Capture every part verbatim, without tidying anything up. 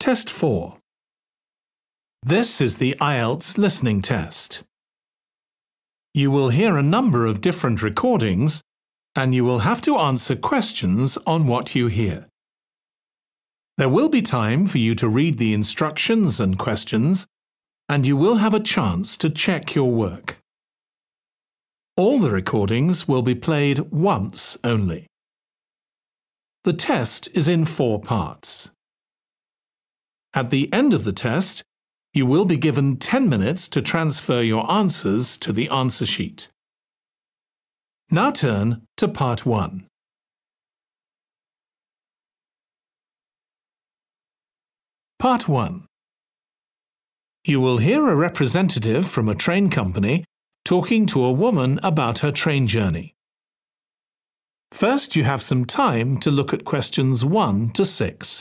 Test four. This is the I E L T S listening test. You will hear a number of different recordings and you will have to answer questions on what you hear. There will be time for you to read the instructions and questions, and you will have a chance to check your work. All the recordings will be played once only. The test is in four parts. At the end of the test, you will be given ten minutes to transfer your answers to the answer sheet. Now turn to part one. Part one. You will hear a representative from a train company talking to a woman about her train journey. First, you have some time to look at questions one to six.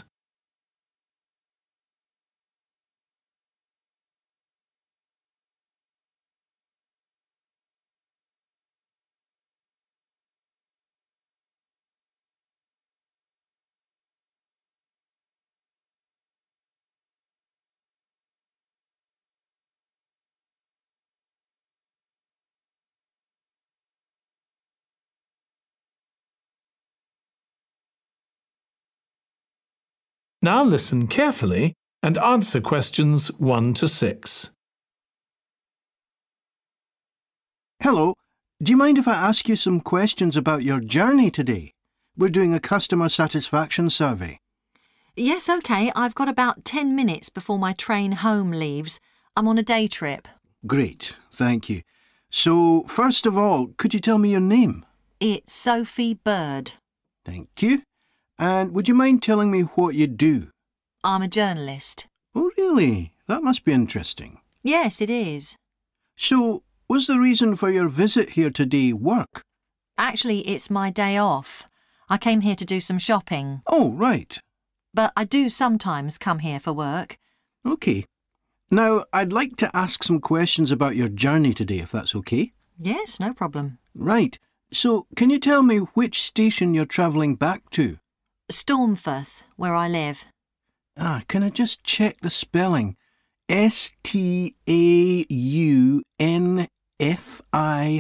Now listen carefully and answer questions one to six. Hello, do you mind if I ask you some questions about your journey today? We're doing a customer satisfaction survey. Yes, OK. I've got about ten minutes before my train home leaves. I'm on a day trip. Great, thank you. So, first of all, could you tell me your name? It's Sophie Bird. Thank you. And would you mind telling me what you do? I'm a journalist. Oh, really? That must be interesting. Yes, it is. So, was the reason for your visit here today work? Actually, it's my day off. I came here to do some shopping. Oh, right. But I do sometimes come here for work. OK. Now, I'd like to ask some questions about your journey today, if that's OK. Yes, no problem. Right. So, can you tell me which station you're travelling back to? Stormforth, where I live. Ah, can I just check the spelling? S T A U N F I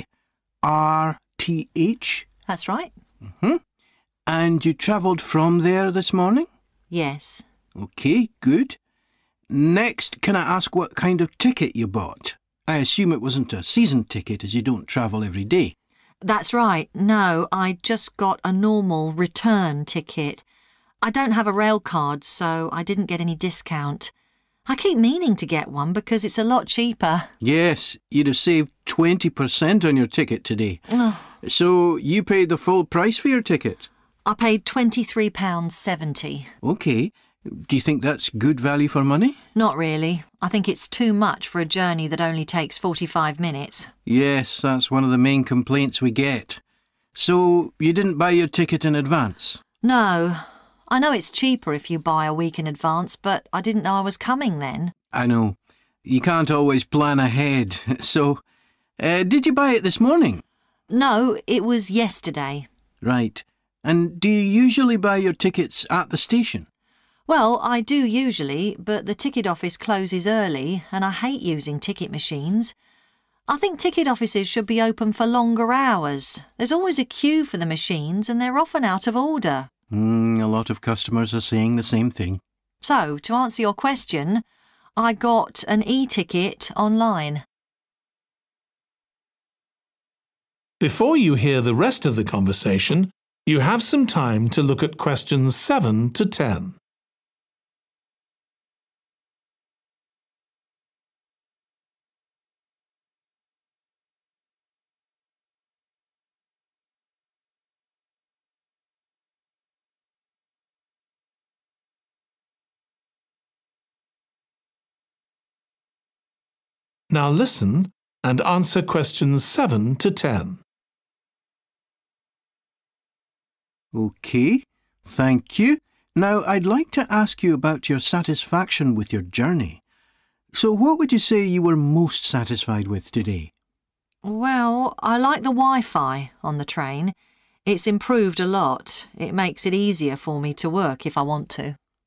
R T H? That's right. Mm-hmm. And you travelled from there this morning? Yes. OK, good. Next, can I ask what kind of ticket you bought? I assume it wasn't a season ticket as you don't travel every day. That's right. No, I just got a normal return ticket. I don't have a rail card, so I didn't get any discount. I keep meaning to get one because it's a lot cheaper. Yes, you'd have saved twenty percent on your ticket today. Oh. So you paid the full price for your ticket? I paid twenty-three pounds seventy. OK. Do you think that's good value for money? Not really. I think it's too much for a journey that only takes forty-five minutes. Yes, that's one of the main complaints we get. So you didn't buy your ticket in advance? No. I know it's cheaper if you buy a week in advance, but I didn't know I was coming then. I know. You can't always plan ahead. So, uh, did you buy it this morning? No, it was yesterday. Right. And do you usually buy your tickets at the station? Well, I do usually, but the ticket office closes early and I hate using ticket machines. I think ticket offices should be open for longer hours. There's always a queue for the machines and they're often out of order. Mm, a lot of customers are saying the same thing. So, to answer your question, I got an e-ticket online. Before you hear the rest of the conversation, you have some time to look at questions seven to ten. Now listen and answer questions seven to ten. OK, thank you. Now I'd like to ask you about your satisfaction with your journey. So what would you say you were most satisfied with today? Well, I like the Wi-Fi on the train. It's improved a lot. It makes it easier for me to work if I want to.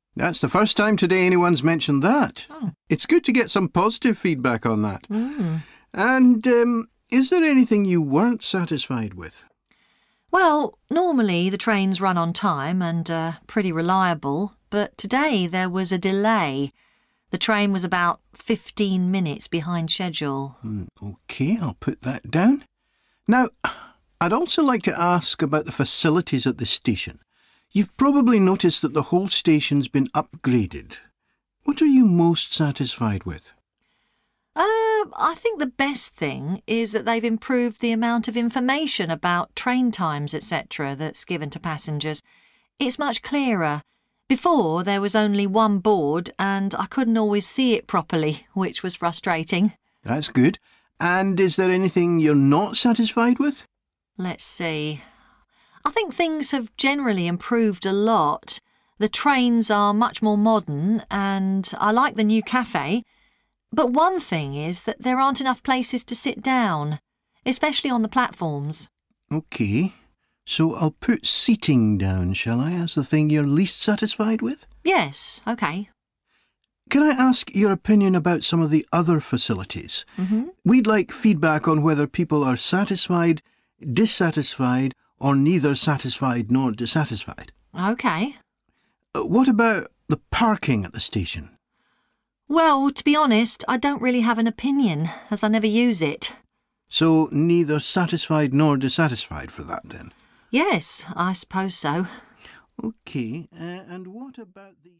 That's the first time today anyone's mentioned that. Oh. It's good to get some positive feedback on that. Mm. And um, is there anything you weren't satisfied with? Well, normally the trains run on time and are pretty reliable, but today there was a delay. The train was about fifteen minutes behind schedule. Mm, OK, I'll put that down. Now, I'd also like to ask about the facilities at the station. You've probably noticed that the whole station's been upgraded. What are you most satisfied with? Uh, I think the best thing is that they've improved the amount of information about train times, et cetera that's given to passengers. It's much clearer. Before, there was only one board and I couldn't always see it properly, which was frustrating. That's good. And is there anything you're not satisfied with? Let's see. I think things have generally improved a lot. The trains are much more modern and I like the new cafe. But one thing is that there aren't enough places to sit down, especially on the platforms. OK. So I'll put seating down, shall I, as the thing you're least satisfied with? Yes, OK. Can I ask your opinion about some of the other facilities? Mm-hmm. We'd like feedback on whether people are satisfied, dissatisfied, or neither satisfied nor dissatisfied. OK. Uh, What about the parking at the station? Well, to be honest, I don't really have an opinion, as I never use it. So neither satisfied nor dissatisfied for that, then? Yes, I suppose so. OK, uh, and what about the...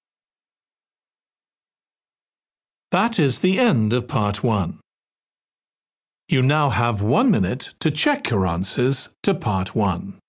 That is the end of part one. You now have one minute to check your answers to part one.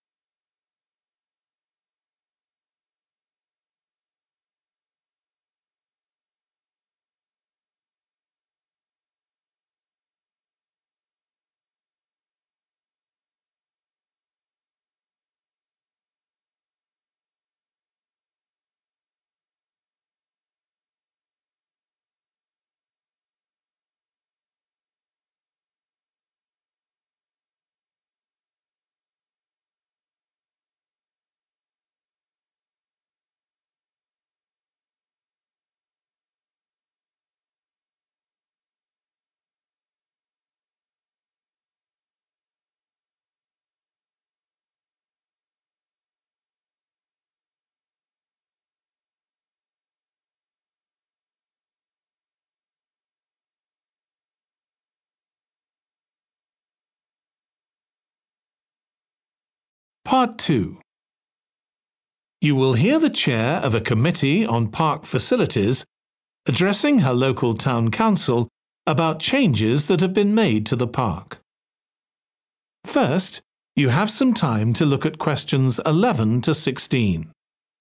Part two. You will hear the chair of a committee on park facilities addressing her local town council about changes that have been made to the park. First, you have some time to look at questions eleven to sixteen.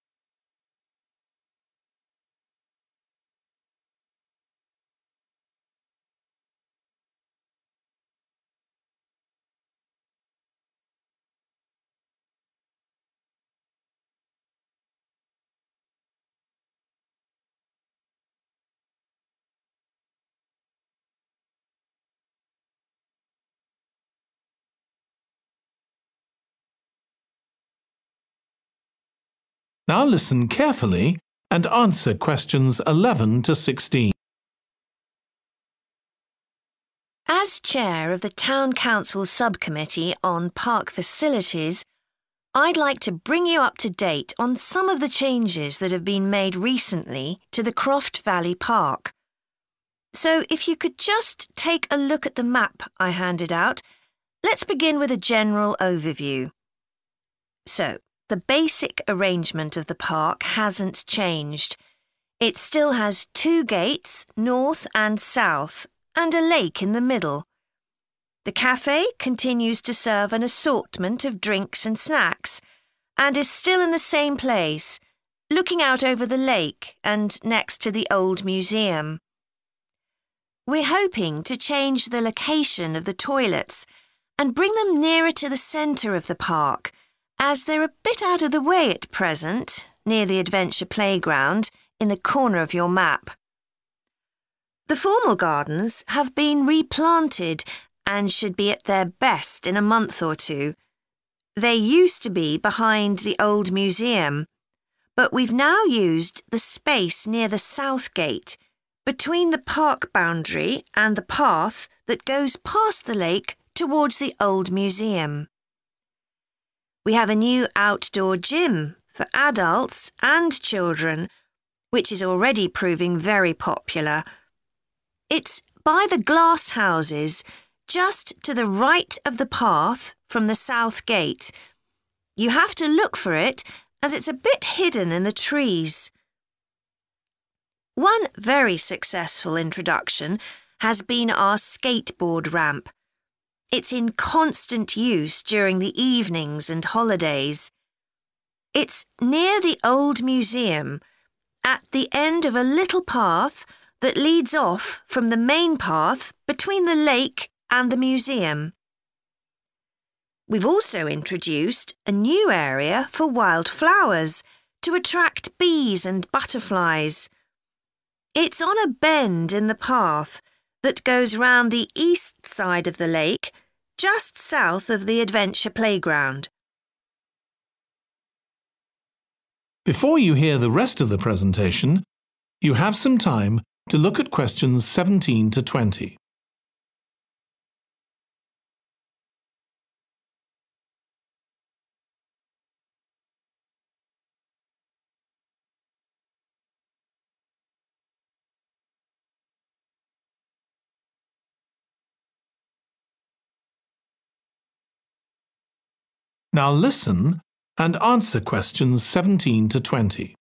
Now listen carefully and answer questions eleven to sixteen. As chair of the Town Council Subcommittee on Park Facilities, I'd like to bring you up to date on some of the changes that have been made recently to the Croft Valley Park. So if you could just take a look at the map I handed out, let's begin with a general overview. So, the basic arrangement of the park hasn't changed. It still has two gates, north and south, and a lake in the middle. The cafe continues to serve an assortment of drinks and snacks, and is still in the same place, looking out over the lake and next to the old museum. We're hoping to change the location of the toilets and bring them nearer to the centre of the park, as they're a bit out of the way at present, near the adventure playground, in the corner of your map. The formal gardens have been replanted and should be at their best in a month or two. They used to be behind the old museum, but we've now used the space near the south gate between the park boundary and the path that goes past the lake towards the old museum. We have a new outdoor gym for adults and children, which is already proving very popular. It's by the glass houses, just to the right of the path from the south gate. You have to look for it as it's a bit hidden in the trees. One very successful introduction has been our skateboard ramp. It's in constant use during the evenings and holidays. It's near the old museum, at the end of a little path that leads off from the main path between the lake and the museum. We've also introduced a new area for wildflowers to attract bees and butterflies. It's on a bend in the path that goes round the east side of the lake, just south of the adventure playground. Before you hear the rest of the presentation, you have some time to look at questions seventeen to twenty. Now listen and answer questions seventeen to twenty.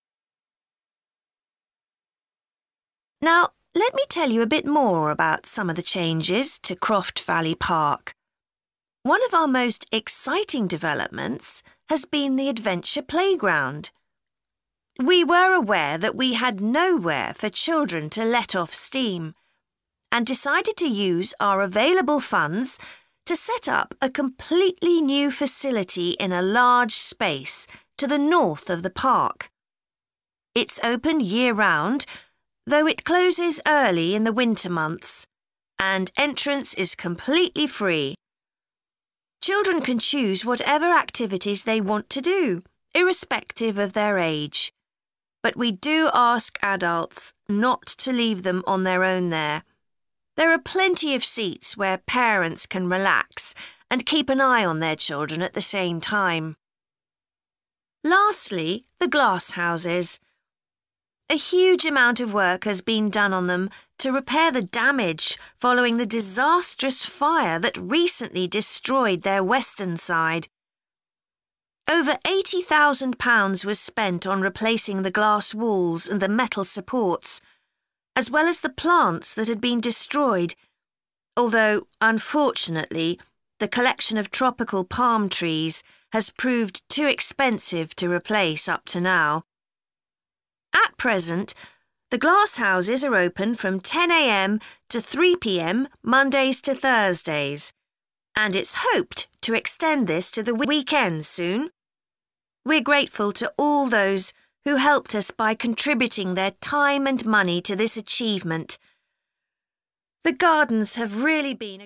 Now, let me tell you a bit more about some of the changes to Croft Valley Park. One of our most exciting developments has been the adventure playground. We were aware that we had nowhere for children to let off steam and decided to use our available funds to set up a completely new facility in a large space to the north of the park. It's open year-round, though it closes early in the winter months, and entrance is completely free. Children can choose whatever activities they want to do, irrespective of their age. But we do ask adults not to leave them on their own there. There are plenty of seats where parents can relax and keep an eye on their children at the same time. Lastly, the glass houses. A huge amount of work has been done on them to repair the damage following the disastrous fire that recently destroyed their western side. Over eighty thousand pounds was spent on replacing the glass walls and the metal supports, as well as the plants that had been destroyed, although, unfortunately, the collection of tropical palm trees has proved too expensive to replace up to now. At present, the glass houses are open from ten a m to three p m Mondays to Thursdays, and it's hoped to extend this to the weekends soon. We're grateful to all those who helped us by contributing their time and money to this achievement. The gardens have really been a...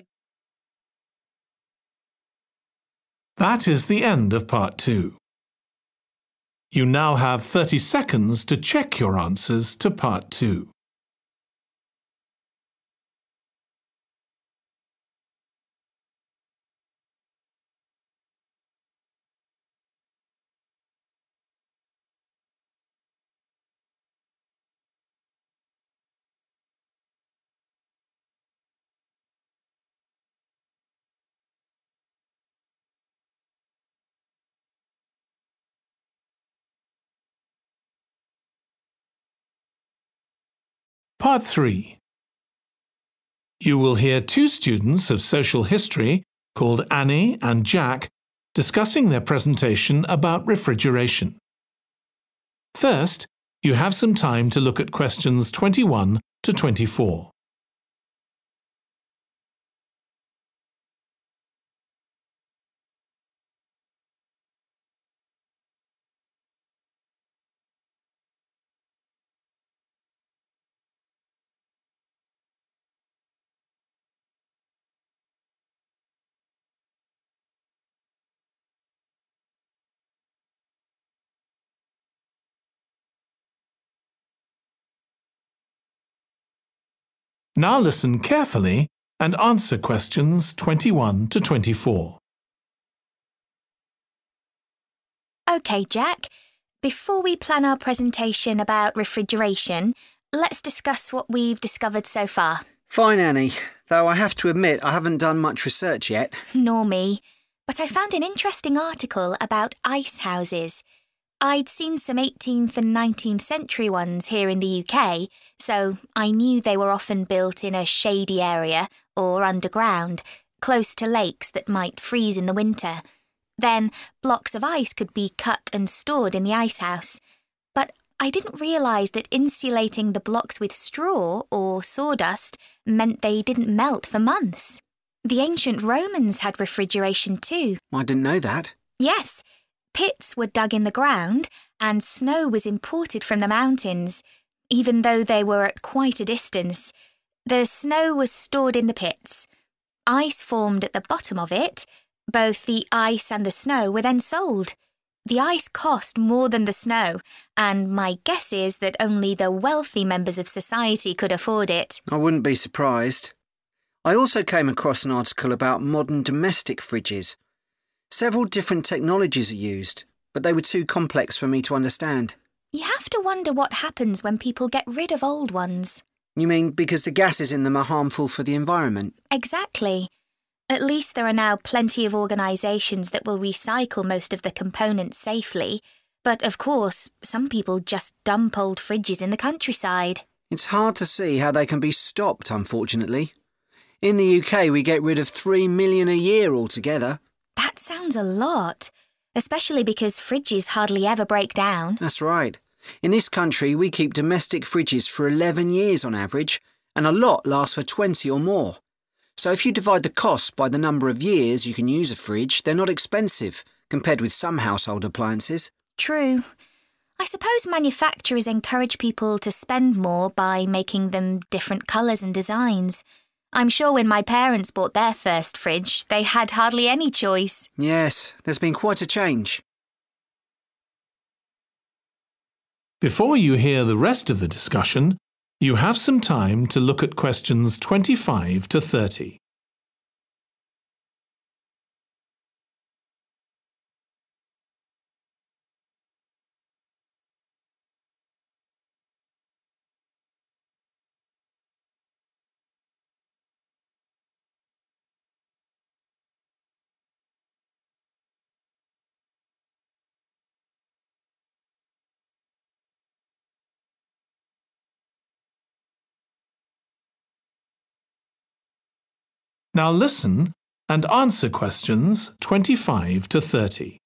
That is the end of part two. You now have thirty seconds to check your answers to part two. Part three. You will hear two students of social history called Annie and Jack discussing their presentation about refrigeration. First, you have some time to look at questions twenty-one to twenty-four. Now listen carefully and answer questions twenty-one to twenty-four. OK, Jack. Before we plan our presentation about refrigeration, let's discuss what we've discovered so far. Fine, Annie, though I have to admit I haven't done much research yet. Nor me. But I found an interesting article about ice houses. I'd seen some eighteenth and nineteenth century ones here in the U K, so I knew they were often built in a shady area or underground, close to lakes that might freeze in the winter. Then blocks of ice could be cut and stored in the ice house. But I didn't realise that insulating the blocks with straw or sawdust meant they didn't melt for months. The ancient Romans had refrigeration too. I didn't know that. Yes. Pits were dug in the ground and snow was imported from the mountains, even though they were at quite a distance. The snow was stored in the pits. Ice formed at the bottom of it. Both the ice and the snow were then sold. The ice cost more than the snow, and my guess is that only the wealthy members of society could afford it. I wouldn't be surprised. I also came across an article about modern domestic fridges. Several different technologies are used, but they were too complex for me to understand. You have to wonder what happens when people get rid of old ones. You mean because the gases in them are harmful for the environment? Exactly. At least there are now plenty of organisations that will recycle most of the components safely. But of course, some people just dump old fridges in the countryside. It's hard to see how they can be stopped, unfortunately. In the U K, we get rid of three million a year altogether. That sounds a lot, especially because fridges hardly ever break down. That's right. In this country, we keep domestic fridges for eleven years on average, and a lot lasts for twenty or more. So if you divide the cost by the number of years you can use a fridge, they're not expensive, compared with some household appliances. True. I suppose manufacturers encourage people to spend more by making them different colours and designs. I'm sure when my parents bought their first fridge, they had hardly any choice. Yes, there's been quite a change. Before you hear the rest of the discussion, you have some time to look at questions twenty-five to thirty. Now listen and answer questions twenty-five to thirty.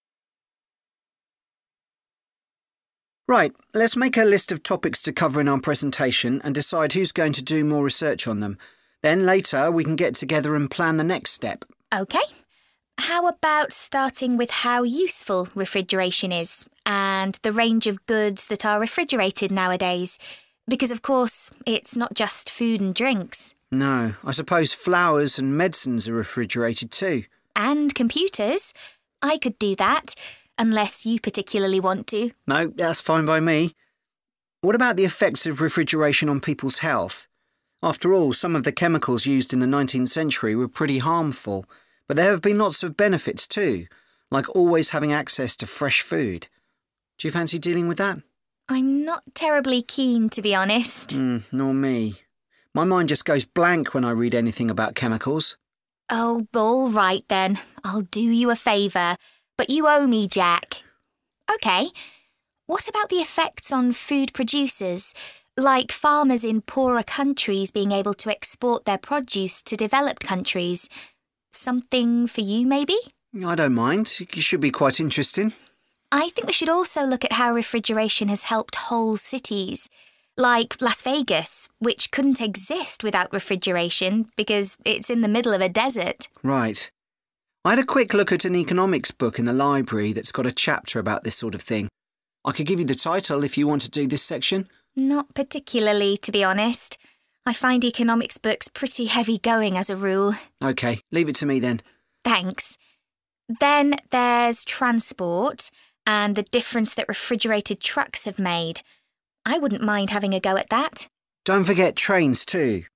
Right, let's make a list of topics to cover in our presentation and decide who's going to do more research on them. Then later we can get together and plan the next step. OK. How about starting with how useful refrigeration is and the range of goods that are refrigerated nowadays? Because, of course, it's not just food and drinks. No, I suppose flowers and medicines are refrigerated too. And computers. I could do that, unless you particularly want to. No, that's fine by me. What about the effects of refrigeration on people's health? After all, some of the chemicals used in the nineteenth century were pretty harmful, but there have been lots of benefits too, like always having access to fresh food. Do you fancy dealing with that? I'm not terribly keen, to be honest. Mm, nor me. My mind just goes blank when I read anything about chemicals. Oh, all right then. I'll do you a favour. But you owe me, Jack. OK. What about the effects on food producers, like farmers in poorer countries being able to export their produce to developed countries? Something for you, maybe? I don't mind. It should be quite interesting. I think we should also look at how refrigeration has helped whole cities, like Las Vegas, which couldn't exist without refrigeration because it's in the middle of a desert. Right. I had a quick look at an economics book in the library that's got a chapter about this sort of thing. I could give you the title if you want to do this section. Not particularly, to be honest. I find economics books pretty heavy going as a rule. OK, leave it to me then. Thanks. Then there's transport and the difference that refrigerated trucks have made. I wouldn't mind having a go at that. Don't forget trains too.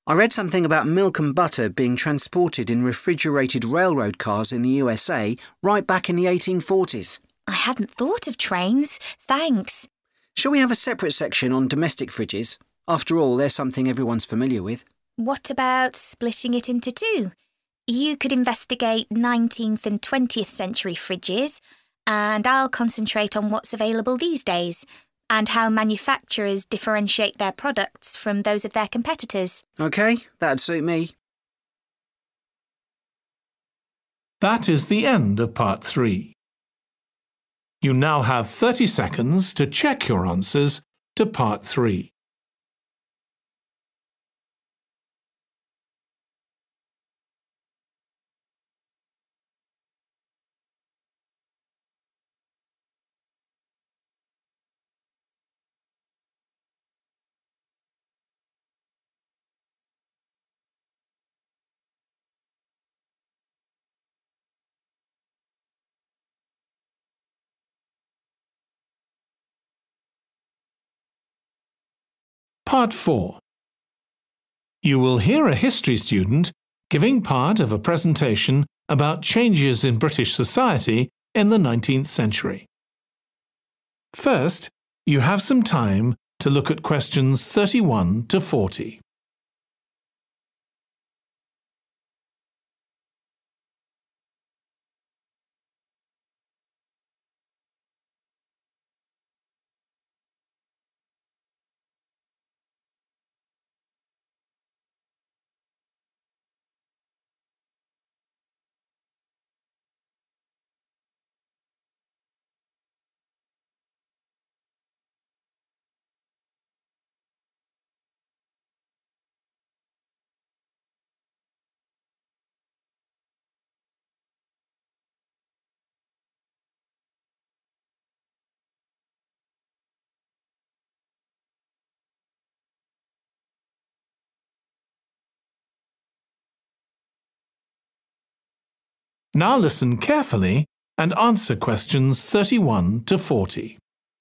I read something about milk and butter being transported in refrigerated railroad cars in the U S A right back in the eighteen forties. I hadn't thought of trains. Thanks. Shall we have a separate section on domestic fridges? After all, they're something everyone's familiar with. What about splitting it into two? You could investigate nineteenth and twentieth century fridges, and I'll concentrate on what's available these days, and how manufacturers differentiate their products from those of their competitors. OK, that'd suit me. That is the end of part three. You now have thirty seconds to check your answers to part three. Part four. You will hear a history student giving part of a presentation about changes in British society in the nineteenth century. First, you have some time to look at questions thirty-one to forty. Now listen carefully and answer questions thirty-one to forty.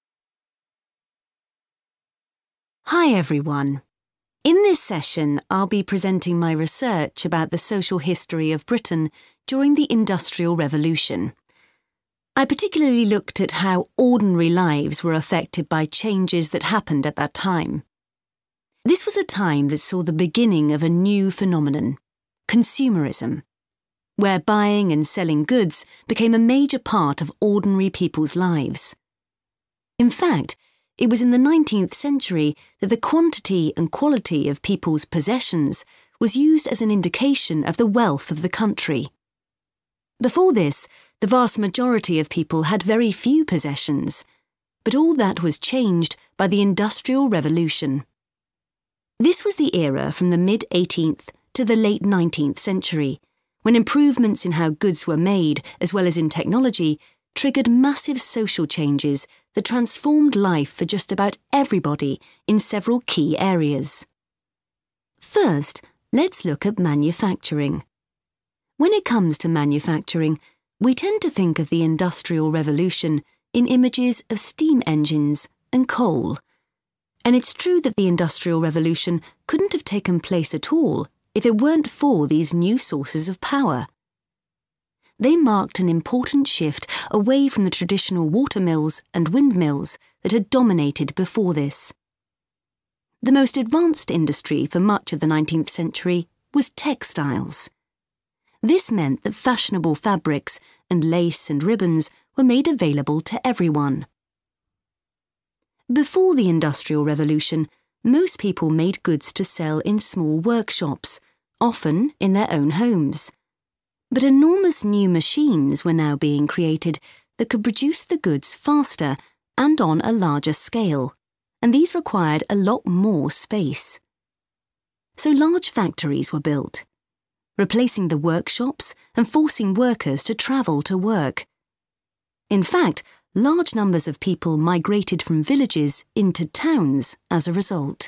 Hi everyone. In this session, I'll be presenting my research about the social history of Britain during the Industrial Revolution. I particularly looked at how ordinary lives were affected by changes that happened at that time. This was a time that saw the beginning of a new phenomenon, consumerism, where buying and selling goods became a major part of ordinary people's lives. In fact, it was in the nineteenth century that the quantity and quality of people's possessions was used as an indication of the wealth of the country. Before this, the vast majority of people had very few possessions, but all that was changed by the Industrial Revolution. This was the era from the mid-eighteenth to the late nineteenth century, when improvements in how goods were made, as well as in technology, triggered massive social changes that transformed life for just about everybody in several key areas. First, let's look at manufacturing. When it comes to manufacturing, we tend to think of the Industrial Revolution in images of steam engines and coal. And it's true that the Industrial Revolution couldn't have taken place at all if it weren't for these new sources of power. They marked an important shift away from the traditional watermills and windmills that had dominated before this. The most advanced industry for much of the nineteenth century was textiles. This meant that fashionable fabrics and lace and ribbons were made available to everyone. Before the Industrial Revolution, most people made goods to sell in small workshops, often in their own homes. But enormous new machines were now being created that could produce the goods faster and on a larger scale, and these required a lot more space. So large factories were built, replacing the workshops and forcing workers to travel to work. In fact, large numbers of people migrated from villages into towns as a result.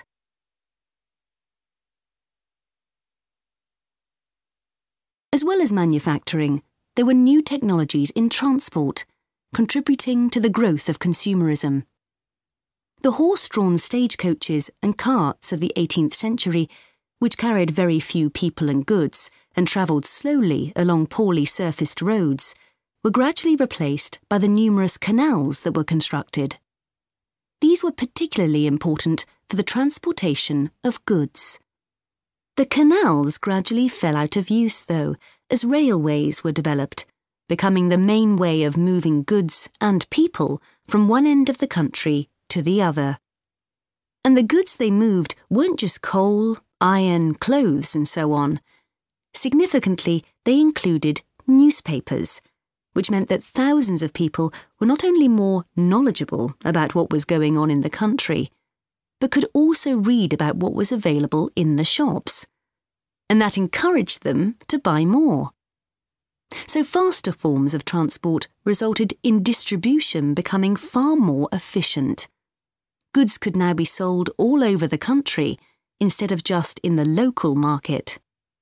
As well as manufacturing, there were new technologies in transport, contributing to the growth of consumerism. The horse-drawn stagecoaches and carts of the eighteenth century which carried very few people and goods and travelled slowly along poorly surfaced roads, were gradually replaced by the numerous canals that were constructed. These were particularly important for the transportation of goods. The canals gradually fell out of use, though, as railways were developed, becoming the main way of moving goods and people from one end of the country to the other. And the goods they moved weren't just coal, iron, clothes, and so on. Significantly, they included newspapers, which meant that thousands of people were not only more knowledgeable about what was going on in the country, but could also read about what was available in the shops. And that encouraged them to buy more. So faster forms of transport resulted in distribution becoming far more efficient. Goods could now be sold all over the country instead of just in the local market.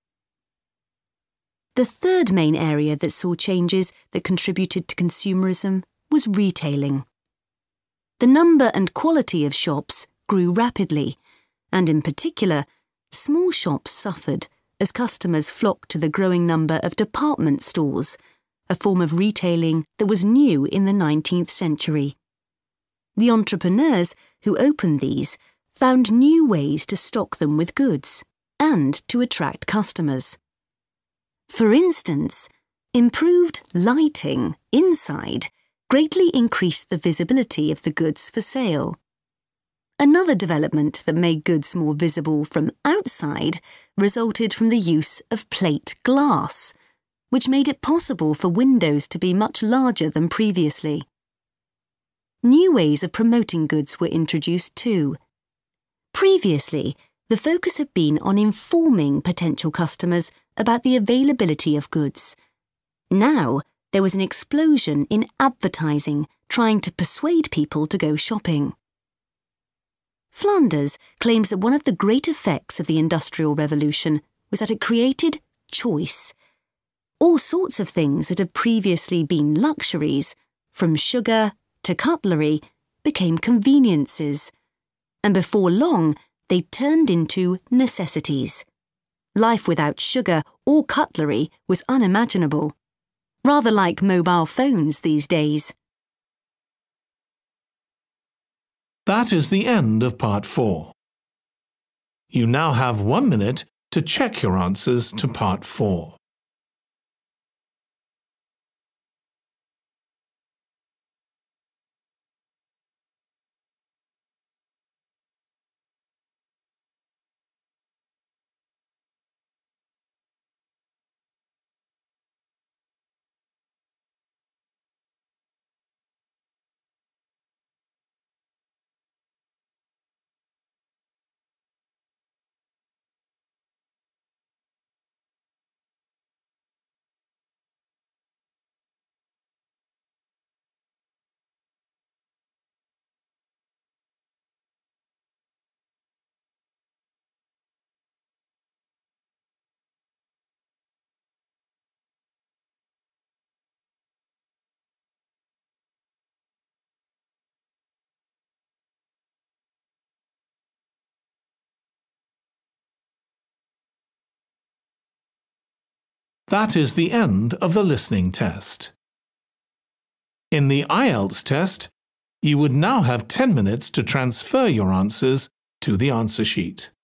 The third main area that saw changes that contributed to consumerism was retailing. The number and quality of shops grew rapidly, and in particular, small shops suffered as customers flocked to the growing number of department stores, a form of retailing that was new in the nineteenth century. The entrepreneurs who opened these found new ways to stock them with goods and to attract customers. For instance, improved lighting inside greatly increased the visibility of the goods for sale. Another development that made goods more visible from outside resulted from the use of plate glass, which made it possible for windows to be much larger than previously. New ways of promoting goods were introduced too. Previously, the focus had been on informing potential customers about the availability of goods. Now, there was an explosion in advertising trying to persuade people to go shopping. Flanders claims that one of the great effects of the Industrial Revolution was that it created choice. All sorts of things that had previously been luxuries, from sugar to cutlery, became conveniences, and before long they turned into necessities. Life without sugar or cutlery was unimaginable, rather like mobile phones these days. That is the end of part four. You now have one minute to check your answers to part four. That is the end of the listening test. In the I E L T S test, you would now have ten minutes to transfer your answers to the answer sheet.